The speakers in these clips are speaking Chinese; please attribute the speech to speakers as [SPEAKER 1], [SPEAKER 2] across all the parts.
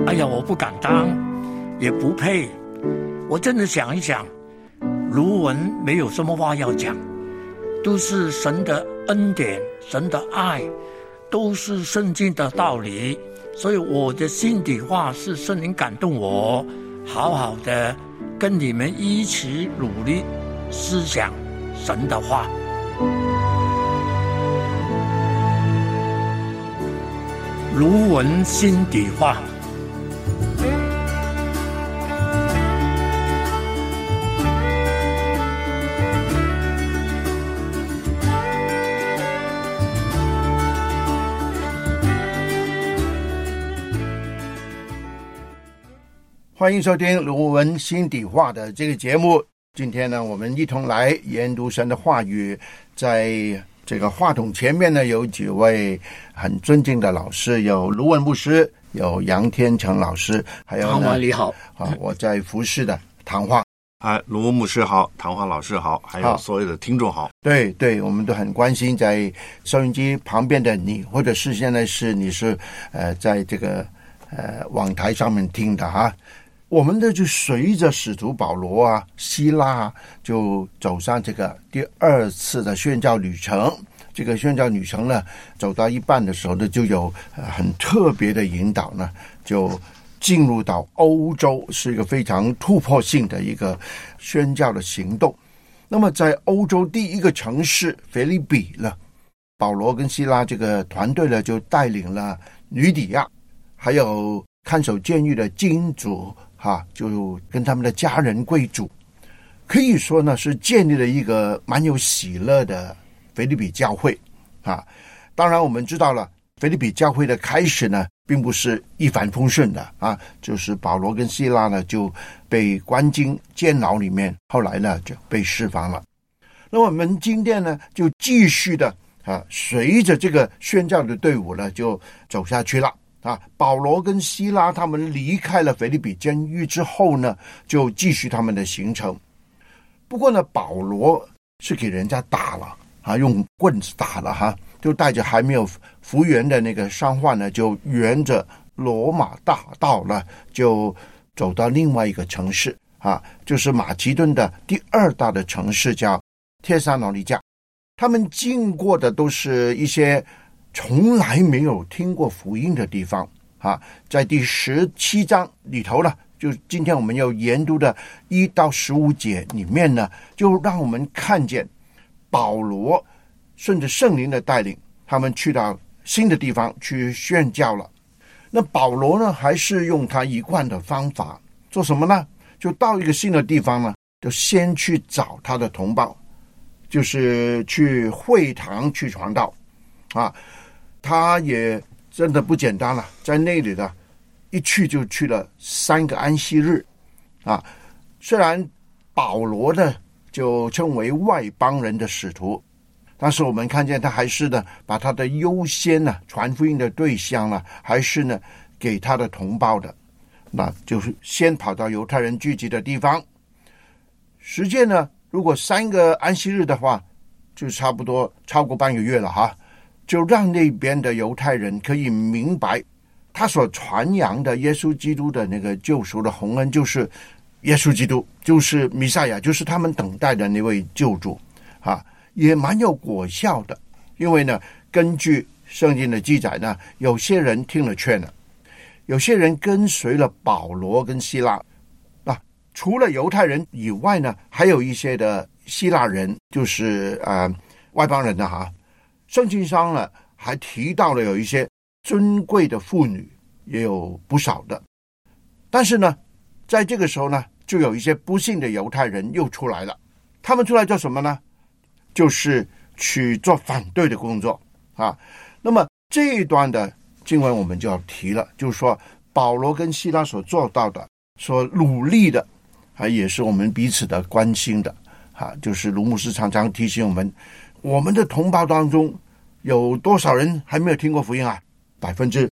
[SPEAKER 1] 哎呀，我不敢当，也不配。我真的想一想，卢文没有什么话要讲，都是神的恩典，神的爱，都是圣经的道理。所以我的心底话是圣灵感动我，好好的跟你们一起努力思想神的话。卢文心底话。
[SPEAKER 2] 欢迎收听卢文心底话的这个节目。今天呢，我们一同来研读神的话语。在这个话筒前面呢，有几位很尊敬的老师，有卢文牧师，有杨天成老师，还有呢，
[SPEAKER 1] 你好
[SPEAKER 2] 我在服侍的唐化。
[SPEAKER 3] 卢文牧师好，唐华老师好，还有所有的听众好。
[SPEAKER 2] 对对，我们都很关心在收音机旁边的你，或者是现在你是在这个网台上面听的哈。我们呢就随着使徒保罗啊、希拉啊，就走上这个第二次的宣教旅程。这个宣教旅程呢，走到一半的时候呢，就有很特别的引导呢，就进入到欧洲，是一个非常突破性的一个宣教的行动。那么在欧洲第一个城市腓立比呢，保罗跟希拉这个团队呢，就带领了吕底亚，还有看守监狱的金主就跟他们的家人贵族，可以说呢是建立了一个蛮有喜乐的腓立比教会当然我们知道了，腓立比教会的开始呢并不是一帆风顺的就是保罗跟希拉呢就被关进监牢里面，后来呢就被释放了。那我们今天呢就继续的随着这个宣教的队伍呢就走下去了保罗跟希拉他们离开了腓立比监狱之后呢，就继续他们的行程。不过呢，保罗是给人家打了用棍子打了就带着还没有复原的那个伤患呢，就沿着罗马大道呢，就走到另外一个城市就是马其顿的第二大的城市，叫帖撒罗尼迦。他们经过的都是一些从来没有听过福音的地方在第17章里头呢，就今天我们要研读的1到15节里面呢，就让我们看见保罗顺着圣灵的带领，他们去到新的地方去宣教了。那保罗呢，还是用他一贯的方法做什么呢？就到一个新的地方呢，就先去找他的同胞，就是去会堂去传道他也真的不简单了，在那里的一去就去了3个安息日虽然保罗呢就称为外邦人的使徒，但是我们看见他还是呢把他的优先呢传福音的对象呢还是呢给他的同胞的，那就是先跑到犹太人聚集的地方。时间呢如果3个安息日的话，就差不多超过半个月了就让那边的犹太人可以明白他所传扬的耶稣基督的那个救赎的宏恩，就是耶稣基督，就是弥赛亚，就是他们等待的那位救主也蛮有果效的。因为呢根据圣经的记载呢，有些人听了劝了，有些人跟随了保罗跟希拉除了犹太人以外呢，还有一些的希腊人，就是外邦人圣经上呢还提到了有一些尊贵的妇女，也有不少的。但是呢在这个时候呢，就有一些不幸的犹太人又出来了。他们出来做什么呢？就是去做反对的工作那么这一段的经文我们就要提了，就是说保罗跟希拉所做到的，所努力的也是我们彼此的关心的就是卢牧师常常提醒我们的同胞当中有多少人还没有听过福音？95%，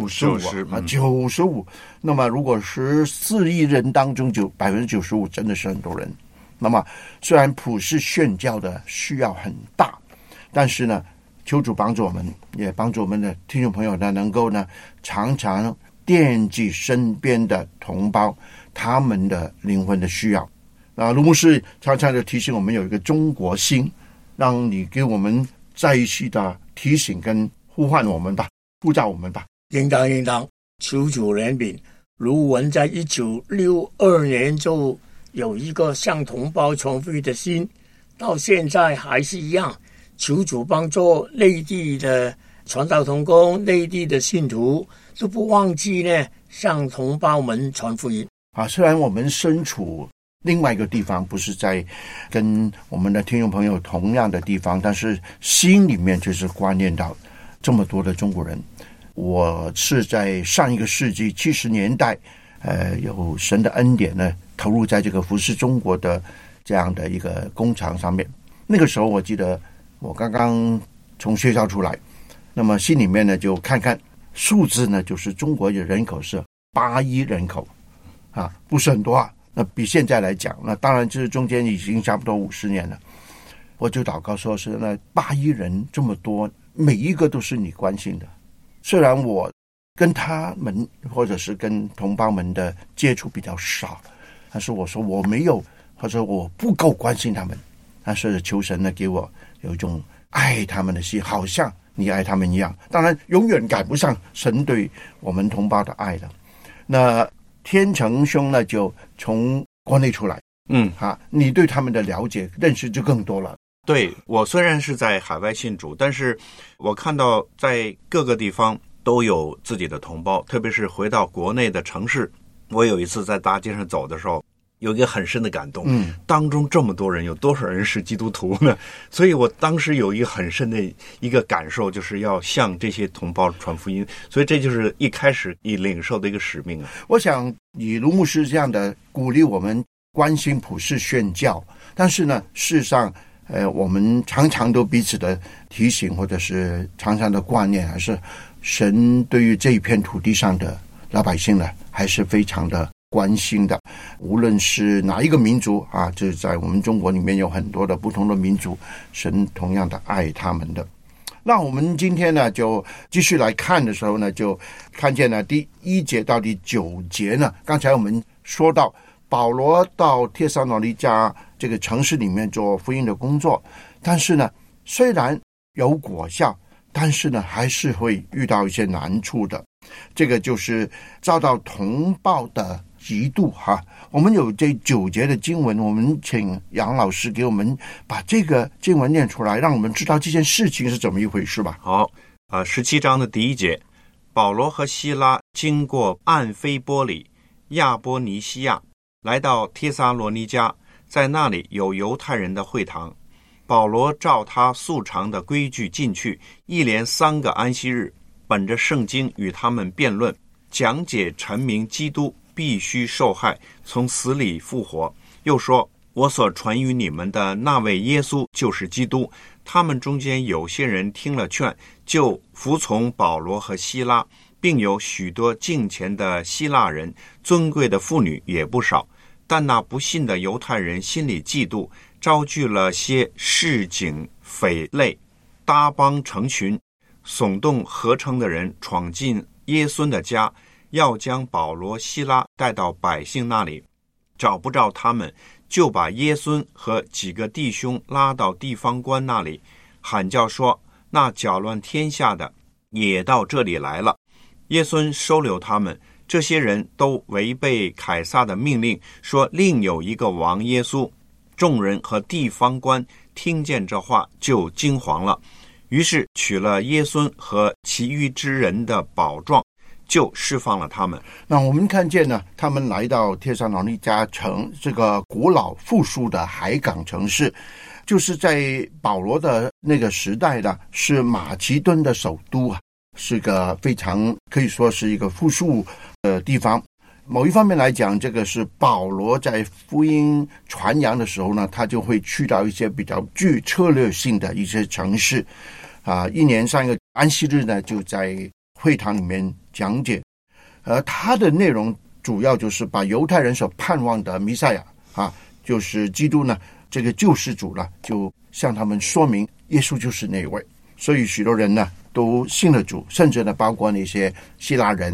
[SPEAKER 2] 95%。那么如果14亿人当中就95%，真的是很多人。那么虽然普世宣教的需要很大，但是呢求主帮助我们，也帮助我们的听众朋友呢，能够呢常常惦记身边的同胞他们的灵魂的需要。卢牧师常常的提醒我们有一个中国心，让你给我们再一次的提醒跟呼唤我们吧，呼召我们吧。
[SPEAKER 1] 应当求主怜悯。卢文在1962年就有一个向同胞传福音的心，到现在还是一样，求主帮助内地的传道同工、内地的信徒都不忘记呢向同胞们传福音。
[SPEAKER 2] 虽然我们身处另外一个地方，不是在跟我们的听众朋友同样的地方，但是心里面就是挂念到这么多的中国人。我是在上一个世纪70年代有神的恩典呢，投入在这个服侍中国的这样的一个工厂上面。那个时候我记得我刚刚从学校出来，那么心里面呢就看看数字呢，就是中国的人口是8亿人口不是很多啊。那比现在来讲，那当然这中间已经差不多50年了。我就祷告说是那8亿人这么多，每一个都是你关心的。虽然我跟他们或者是跟同胞们的接触比较少，但是我说我没有，或者我不够关心他们，但是求神呢给我有一种爱他们的心，好像你爱他们一样。当然永远赶不上神对我们同胞的爱的。那天成兄呢就从国内出来，你对他们的了解认识就更多了。
[SPEAKER 3] 对，我虽然是在海外信主，但是我看到在各个地方都有自己的同胞，特别是回到国内的城市。我有一次在大街上走的时候，有一个很深的感动，当中这么多人，有多少人是基督徒呢？所以我当时有一个很深的一个感受，就是要向这些同胞传福音，所以这就是一开始你领受的一个使命啊。
[SPEAKER 2] 我想以卢牧师这样的鼓励我们关心普世宣教，但是呢事实上我们常常都彼此的提醒，或者是常常的挂念，还是神对于这一片土地上的老百姓呢还是非常的关心的。无论是哪一个民族就是在我们中国里面有很多的不同的民族，神同样的爱他们的。那我们今天呢就继续来看的时候呢，就看见了第1节到第9节呢，刚才我们说到保罗到帖撒罗尼迦这个城市里面做福音的工作，但是呢虽然有果效，但是呢还是会遇到一些难处的。这个就是遭到同胞的嫉妒我们有这9节的经文，我们请杨老师给我们把这个经文念出来，让我们知道这件事情是怎么一回事吧。
[SPEAKER 3] 好，17章的第1节，保罗和希拉经过暗非波里、亚波尼西亚，来到帖撒罗尼迦，在那里有犹太人的会堂。保罗照他素常的规矩进去，一连3个安息日，本着圣经与他们辩论，讲解陈明基督必须受害，从死里复活。又说，我所传于你们的那位耶稣就是基督。他们中间有些人听了劝，就服从保罗和希拉，并有许多敬虔的希腊人，尊贵的妇女也不少。但那不信的犹太人心里嫉妒，招聚了些市井匪类，搭帮成群，耸动合成的人，闯进耶稣的家，要将保罗、希拉带到百姓那里。找不着他们，就把耶稣和几个弟兄拉到地方官那里，喊叫说，那搅乱天下的也到这里来了。耶稣收留他们，这些人都违背凯撒的命令，说另有一个王耶稣。众人和地方官听见这话，就惊惶了，于是取了耶稣和其余之人的宝状，就释放了他们。
[SPEAKER 2] 那我们看见呢，他们来到帖撒罗尼迦城，这个古老富庶的海港城市，就是在保罗的那个时代呢，是马其顿的首都是个非常可以说是一个富庶的地方。某一方面来讲，这个是保罗在福音传扬的时候呢，他就会去到一些比较具策略性的一些城市一年上一个安息日呢，就在会堂里面讲解，他的内容主要就是把犹太人所盼望的弥赛亚就是基督呢，这个救世主呢，就向他们说明耶稣就是那位。所以许多人呢都信了主，甚至呢包括那些希腊人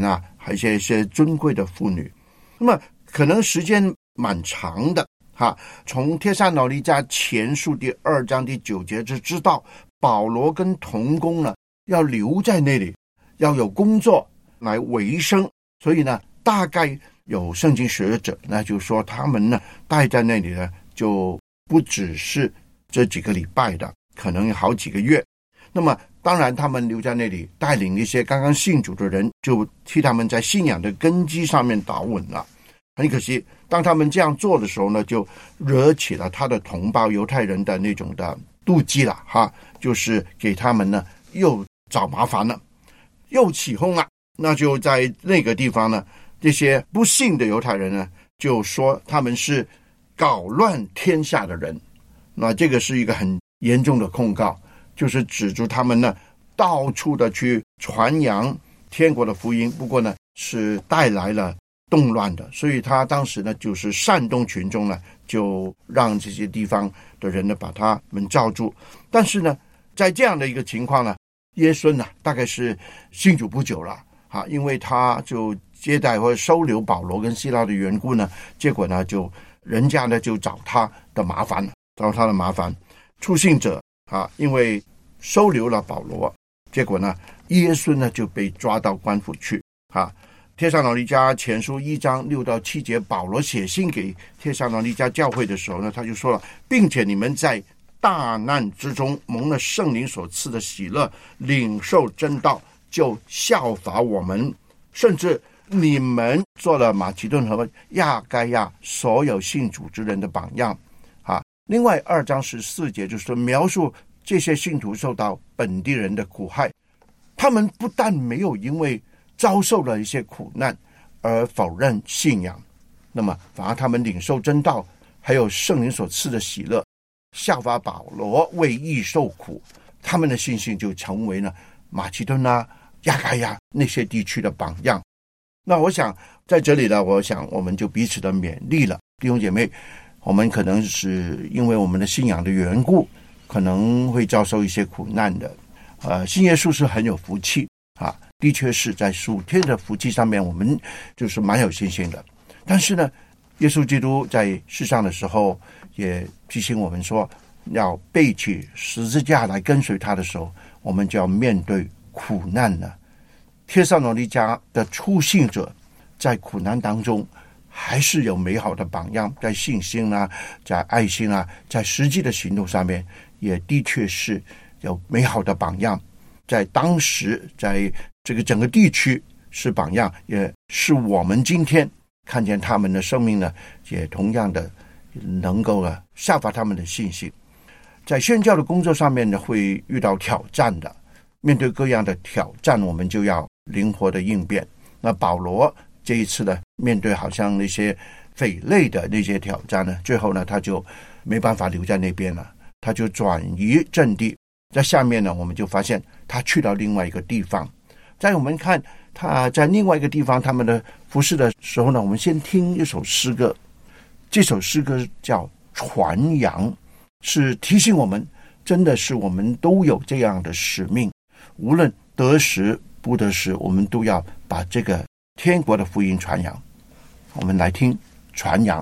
[SPEAKER 2] 还有一些尊贵的妇女。那么可能时间蛮长的从帖撒罗尼迦前书第2章第9节就知道保罗跟同工呢要留在那里，要有工作来维生，所以呢大概有圣经学者那就说他们呢待在那里呢就不只是这几个礼拜的，可能有好几个月。那么当然他们留在那里带领一些刚刚信主的人，就替他们在信仰的根基上面打稳了。很可惜当他们这样做的时候呢，就惹起了他的同胞犹太人的那种的妒忌了就是给他们呢又找麻烦了，又起哄了。那就在那个地方呢，这些不信的犹太人呢就说他们是搞乱天下的人。那这个是一个很严重的控告，就是指出他们呢到处的去传扬天国的福音，不过呢是带来了动乱的，所以他当时呢就是煽动群众呢，就让这些地方的人呢把他们罩住。但是呢在这样的一个情况呢，耶孙呢大概是信主不久了因为他就接待或者收留保罗跟希拉的缘故呢，结果呢就人家呢就找他的麻烦。初信者因为收留了保罗，结果呢耶孙呢就被抓到官府去帖撒罗尼迦前书1章6到7节，保罗写信给帖撒罗尼迦教会的时候呢，他就说了，并且你们在大难之中蒙了圣灵所赐的喜乐，领受真道，就效法我们，甚至你们做了马其顿和亚该亚所有信主之人的榜样另外2章14节就是描述这些信徒受到本地人的苦害，他们不但没有因为遭受了一些苦难而否认信仰，那么反而他们领受真道，还有圣灵所赐的喜乐，效法保罗为义受苦，他们的信心就成为了马其顿亚该亚那些地区的榜样。那我想在这里呢，我想我们就彼此的勉励了，弟兄姐妹，我们可能是因为我们的信仰的缘故，可能会遭受一些苦难的信耶稣是很有福气的确是在属天的福气上面我们就是蛮有信心的。但是呢耶稣基督在世上的时候也提醒我们说，要背起十字架来跟随他的时候，我们就要面对苦难了。帖撒罗尼迦的初信者在苦难当中还是有美好的榜样，在信心在爱心在实际的行动上面也的确是有美好的榜样，在当时在这个整个地区是榜样，也是我们今天看见他们的生命呢，也同样的能够效法他们的信心。在宣教的工作上面呢，会遇到挑战的，面对各样的挑战，我们就要灵活的应变。那保罗这一次呢，面对好像那些匪类的那些挑战呢，最后呢他就没办法留在那边了，他就转移阵地。在下面呢，我们就发现他去到另外一个地方。在我们看他在另外一个地方他们的服事的时候呢，我们先听一首诗歌。这首诗歌叫传扬，是提醒我们，真的是我们都有这样的使命，无论得时不得时，我们都要把这个天国的福音传扬。我们来听传扬。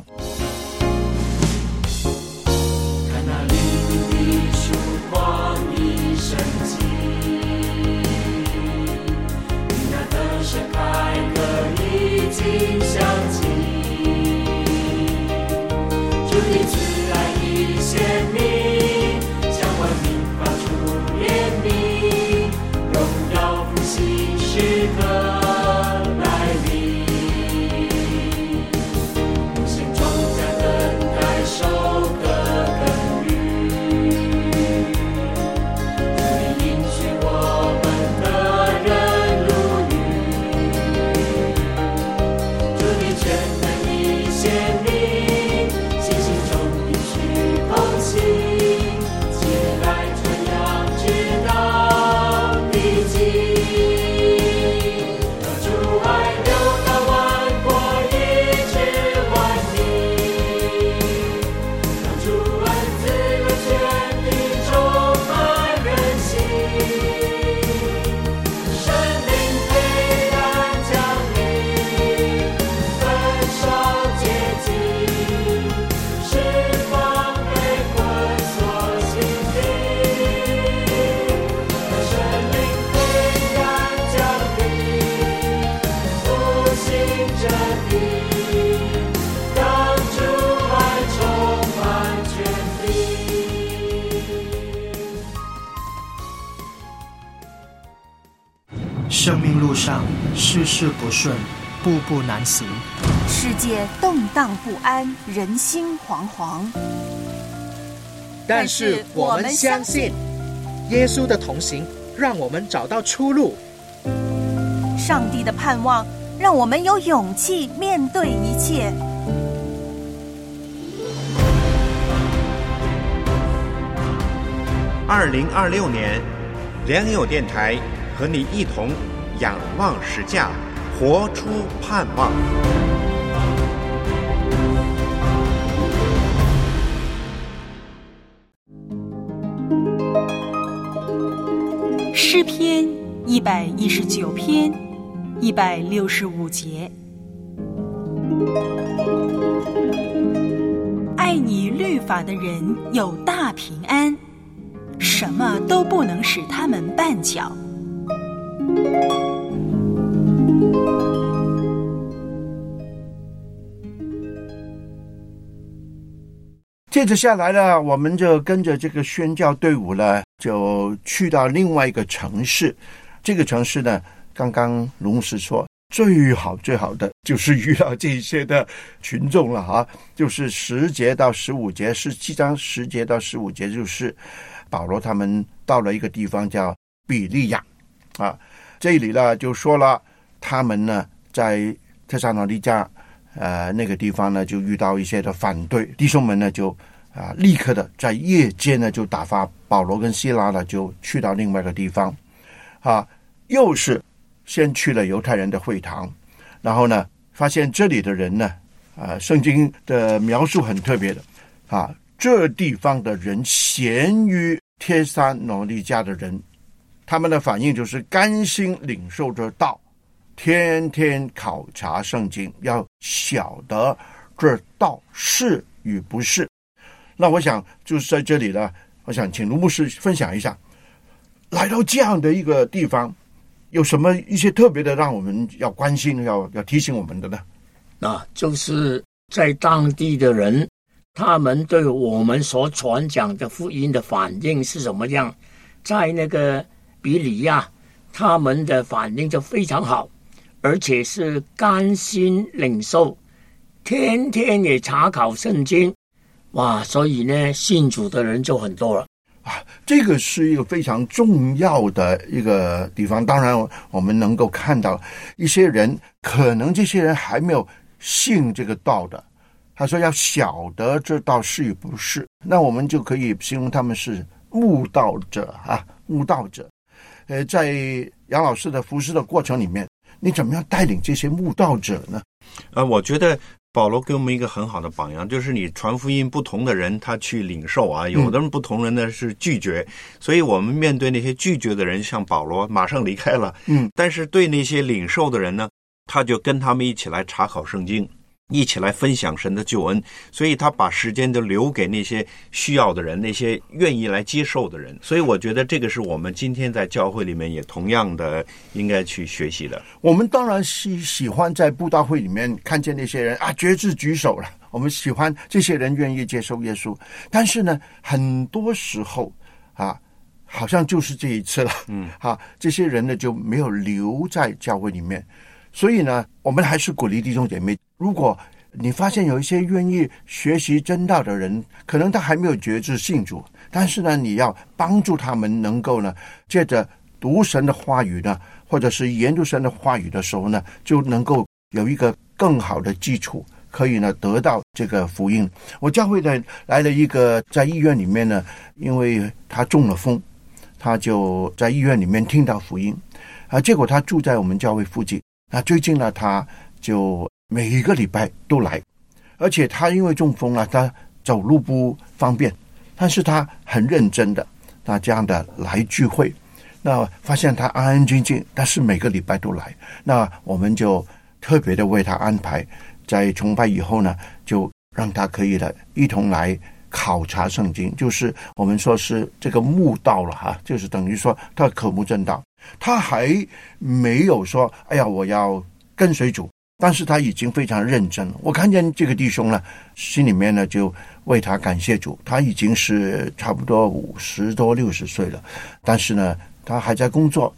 [SPEAKER 4] 主生命路上事事不顺，步步难行，
[SPEAKER 5] 世界动荡不安，人心惶惶。
[SPEAKER 6] 但是我们相信，耶稣的同行让我们找到出路。
[SPEAKER 5] 上帝的盼望让我们有勇气面对一切。
[SPEAKER 3] 2026年，良友电台和你一同仰望十架，活出盼望。
[SPEAKER 5] 诗篇119篇165节，爱你律法的人有大平安，什么都不能使他们绊脚。
[SPEAKER 2] 接着下来呢，我们就跟着这个宣教队伍呢，就去到另外一个城市。这个城市呢，刚刚龙师说最好的就是遇到这些的群众了哈，就是10节到15节，17章10节到15节，就是保罗他们到了一个地方叫比利亚啊。这里呢就说了，他们呢在帖撒罗尼迦那个地方呢就遇到一些的反对，弟兄们呢就立刻的在夜间呢就打发保罗跟希拉呢就去到另外一个地方又是先去了犹太人的会堂，然后呢发现这里的人呢圣经的描述很特别的这地方的人咸于帖撒罗尼迦的人，他们的反应就是甘心领受这道，天天考察圣经，要晓得这道是与不是。那我想就是在这里呢，我想请卢牧师分享一下，来到这样的一个地方有什么一些特别的让我们要关心要提醒我们的呢？
[SPEAKER 1] 那就是在当地的人，他们对我们所传讲的福音的反应是怎么样。在那个比利亚，他们的反应就非常好，而且是甘心领受，天天也查考圣经，哇！所以呢，信主的人就很多了
[SPEAKER 2] 这个是一个非常重要的一个地方。当然我们能够看到一些人，可能这些人还没有信这个道的，他说要晓得这道是与不是，那我们就可以形容他们是慕道者慕道者。在杨老师的服事的过程里面，你怎么样带领这些慕道者呢？
[SPEAKER 3] 我觉得保罗给我们一个很好的榜样，就是你传福音，不同的人他去领受有的人不同人呢是拒绝，所以我们面对那些拒绝的人，像保罗马上离开了，但是对那些领受的人呢，他就跟他们一起来查考圣经，一起来分享神的救恩，所以他把时间都留给那些需要的人，那些愿意来接受的人。所以我觉得这个是我们今天在教会里面也同样的应该去学习的。
[SPEAKER 2] 我们当然是喜欢在布道会里面看见那些人决志举手了，我们喜欢这些人愿意接受耶稣，但是呢很多时候好像就是这一次了这些人呢就没有留在教会里面。所以呢我们还是鼓励弟兄姐妹，如果你发现有一些愿意学习真道的人，可能他还没有决志信主，但是呢你要帮助他们能够呢借着读神的话语呢，或者是研读神的话语的时候呢，就能够有一个更好的基础，可以呢得到这个福音。我教会呢来了一个在医院里面呢，因为他中了风，他就在医院里面听到福音结果他住在我们教会附近，最近呢他就每一个礼拜都来，而且他因为中风了，他走路不方便，但是他很认真的这样的来聚会，那发现他安安静静，但是每个礼拜都来，那我们就特别的为他安排，在崇拜以后呢，就让他可以一同来考察圣经，就是我们说是这个慕道了就是等于说他渴慕真道，他还没有说哎呀我要跟随主，但是他已经非常认真了。我看见这个弟兄呢，心里面呢就为他感谢主，他已经是差不多50多60岁了，但是呢他还在工作，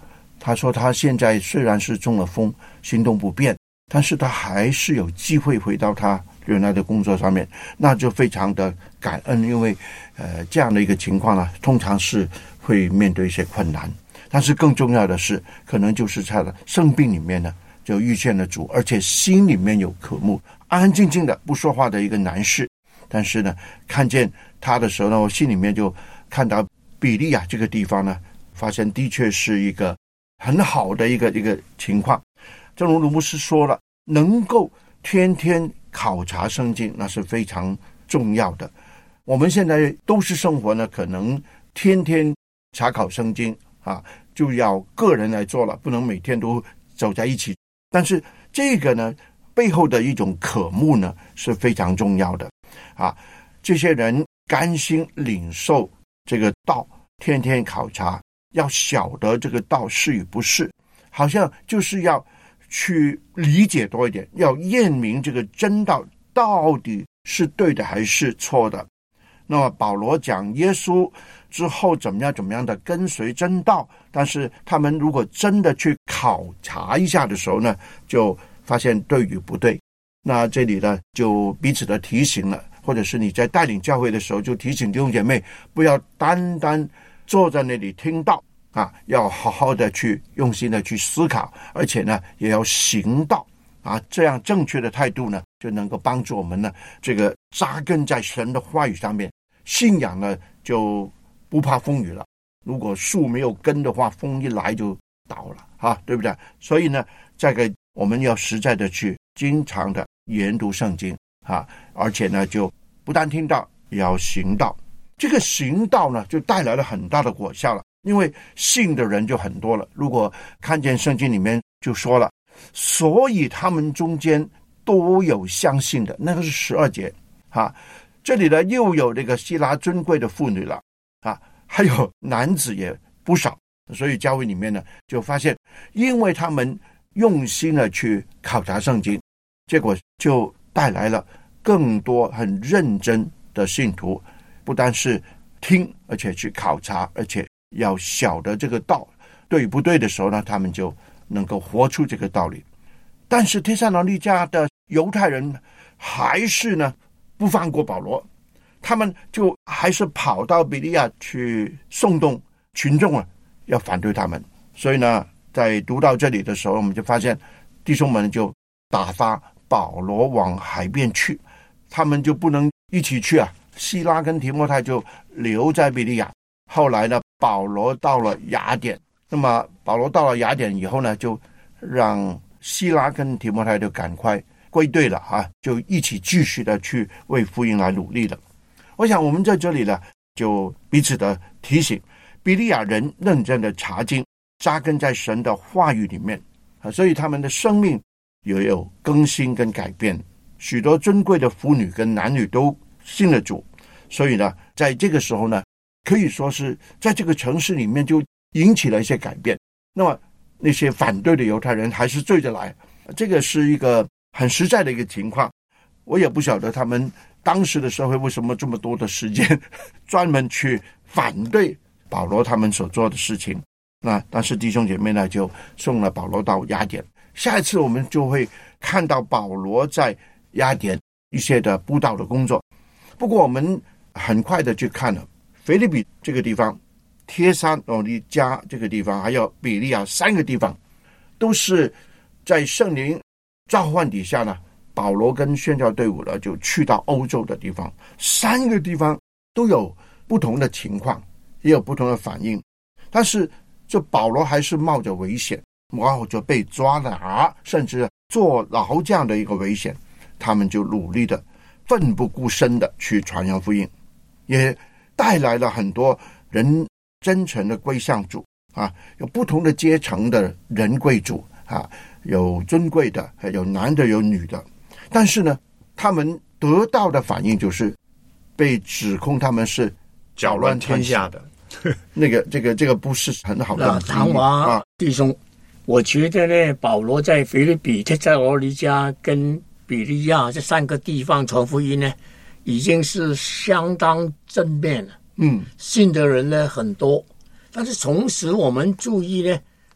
[SPEAKER 2] 他说他现在虽然是中了风，行动不便，但是他还是有机会回到他原来的工作上面，那就非常的感恩，因为这样的一个情况呢，通常是会面对一些困难，但是更重要的是，可能就是他的生病里面呢就遇见了主，而且心里面有渴慕，安安静静的不说话的一个男士，但是呢看见他的时候呢，我心里面就看到比利亚这个地方呢，发现的确是一个很好的一个情况。正如卢牧师说了，能够天天考察圣经，那是非常重要的。我们现在都是生活呢，可能天天查考圣经啊，就要个人来做了，不能每天都走在一起。但是这个呢，背后的一种渴慕呢，是非常重要的啊。这些人甘心领受这个道，天天考察，要晓得这个道是与不是，好像就是要去理解多一点，要验明这个真道到底是对的还是错的。那么保罗讲耶稣之后怎么样的跟随真道，但是他们如果真的去考察一下的时候呢，就发现对与不对。那这里呢就彼此的提醒了，或者是你在带领教会的时候就提醒弟兄姐妹，不要单单坐在那里听道啊，要好好的去用心的去思考，而且呢也要行道啊，这样正确的态度呢，就能够帮助我们呢这个扎根在神的话语上面，信仰呢就不怕风雨了。如果树没有根的话，风一来就倒了啊，对不对？所以呢，这个我们要实在的去经常的研读圣经啊，而且呢就不但听到，也要行道。这个行道呢，就带来了很大的果效了，因为信的人就很多了。如果看见圣经里面就说了，所以他们中间都有相信的，那个是12节啊。这里呢又有这个希腊尊贵的妇女了啊，还有男子也不少。所以教会里面呢就发现，因为他们用心的去考察圣经，结果就带来了更多很认真的信徒，不单是听，而且去考察，而且要晓得这个道对不对的时候呢，他们就能够活出这个道理。但是帖撒罗尼迦的犹太人还是呢不放过保罗，他们就还是跑到比利亚去煽动群众啊，要反对他们。所以呢，在读到这里的时候，我们就发现弟兄们就打发保罗往海边去，他们就不能一起去啊。希拉跟提摩太就留在比利亚。后来呢，保罗到了雅典，那么保罗到了雅典以后呢，就让希拉跟提摩太就赶快归队了啊，就一起继续的去为福音来努力了。我想我们在这里呢，就彼此的提醒，比利亚人认真的查经，扎根在神的话语里面啊，所以他们的生命也有更新跟改变。许多尊贵的妇女跟男女都信了主，所以呢，在这个时候呢，可以说是在这个城市里面就引起了一些改变。那么那些反对的犹太人还是追着来，这个是一个很实在的一个情况。我也不晓得他们当时的社会为什么这么多的时间专门去反对保罗他们所做的事情。那但是弟兄姐妹呢，就送了保罗到雅典。下一次我们就会看到保罗在雅典一些的布道的工作。不过我们很快的去看了腓立比这个地方、帖撒罗尼迦这个地方，还有比利亚3个地方，都是在圣灵召唤底下呢，保罗跟宣教队伍呢就去到欧洲的地方。3个地方都有不同的情况，也有不同的反应，但是这保罗还是冒着危险，冒着被抓拿甚至坐牢这样的一个危险，他们就努力的奋不顾身的去传扬福音，也带来了很多人真诚的归向主啊，有不同的阶层的人归主啊，有尊贵的，有男的，有女的。但是呢，他们得到的反应就是被指控他们是
[SPEAKER 3] 搅乱天下的。
[SPEAKER 2] 这个不是很好的
[SPEAKER 1] 唐华弟兄，我觉得呢，保罗在腓立比、帖撒罗尼迦跟比利亚这3个地方传福音呢，已经是相当正面了。信的人呢很多，但是同时我们注意呢，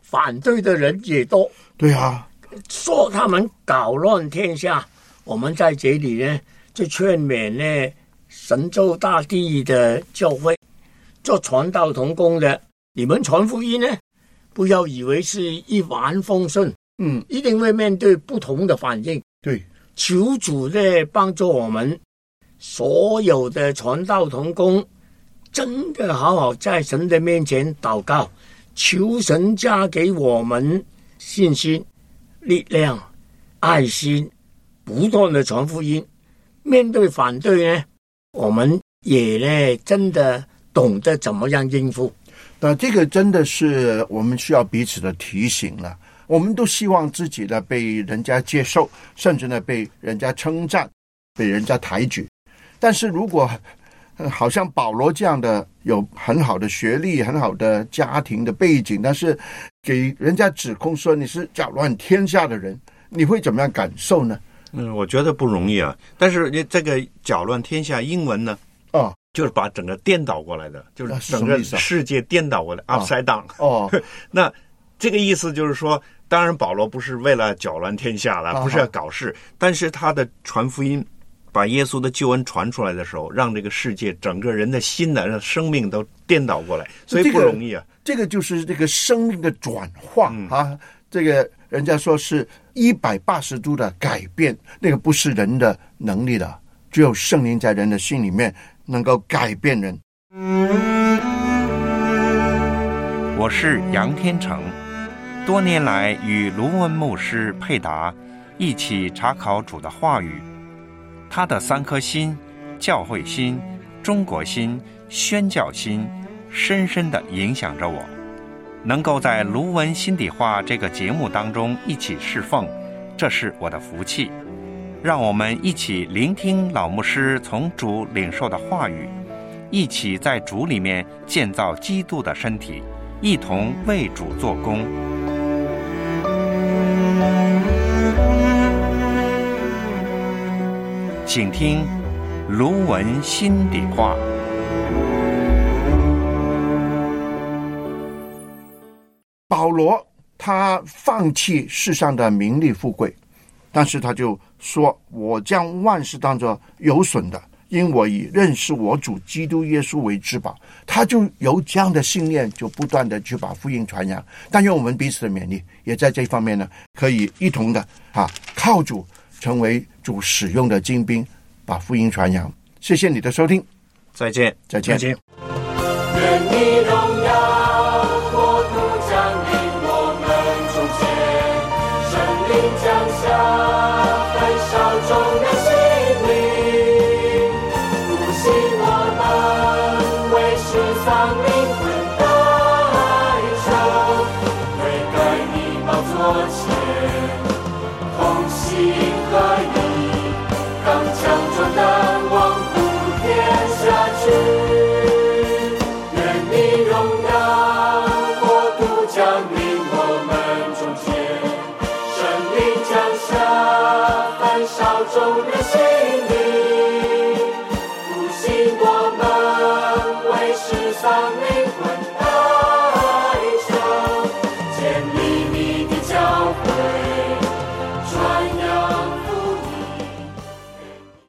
[SPEAKER 1] 反对的人也多。
[SPEAKER 2] 对啊，
[SPEAKER 1] 说他们搞乱天下。我们在这里呢，就劝勉呢神州大地的教会做传道同工的，你们传福音呢，不要以为是一帆风顺，一定会面对不同的反应。
[SPEAKER 2] 对，
[SPEAKER 1] 求主呢帮助我们所有的传道同工，真的好好在神的面前祷告，求神加给我们信心、力量、爱心，不断的传福音。面对反对呢，我们也呢真的懂得怎么样应付。
[SPEAKER 2] 那这个真的是我们需要彼此的提醒了。我们都希望自己呢被人家接受，甚至呢被人家称赞，被人家抬举。但是如果好像保罗这样的有很好的学历、很好的家庭的背景，但是给人家指控说你是搅乱天下的人，你会怎么样感受呢？
[SPEAKER 3] 我觉得不容易啊。但是这个搅乱天下英文呢，就是把整个颠倒过来的，就是整个世界颠倒过来 upside down。那这个意思就是说，当然保罗不是为了搅乱天下了，不是要搞事，但是他的传福音，把耶稣的救恩传出来的时候，让这个世界整个人的心的生命都颠倒过来，所以不容易啊。
[SPEAKER 2] 这个就是这个生命的转化啊，这个人家说是180度的改变，那个不是人的能力的，只有圣灵在人的心里面能够改变人。
[SPEAKER 7] 我是杨天成，多年来与卢文牧师佩达一起查考主的话语，他的3颗心，教会心、中国心、宣教心，深深地影响着我。能够在卢文心底话这个节目当中一起侍奉，这是我的福气。让我们一起聆听老牧师从主领受的话语，一起在主里面建造基督的身体，一同为主做工。请听卢文心底话。
[SPEAKER 2] 保罗他放弃世上的名利富贵，但是他就说，我将万事当作有损的，因我以认识我主基督耶稣为至宝。他就有这样的信念，就不断的去把福音传扬。但愿我们彼此的勉励，也在这方面呢，可以一同的靠主成为主使用的精兵，把福音传扬。谢谢你的收听，
[SPEAKER 3] 再见，
[SPEAKER 2] 再见。
[SPEAKER 8] 愿你荣耀国度降临我们中间，圣灵降下焚烧众人心灵，复兴我们为世上灵魂代求，悔改你宝座前，同心合一，刚强壮胆，往普天下去。众人心灵，复兴我们为世上灵魂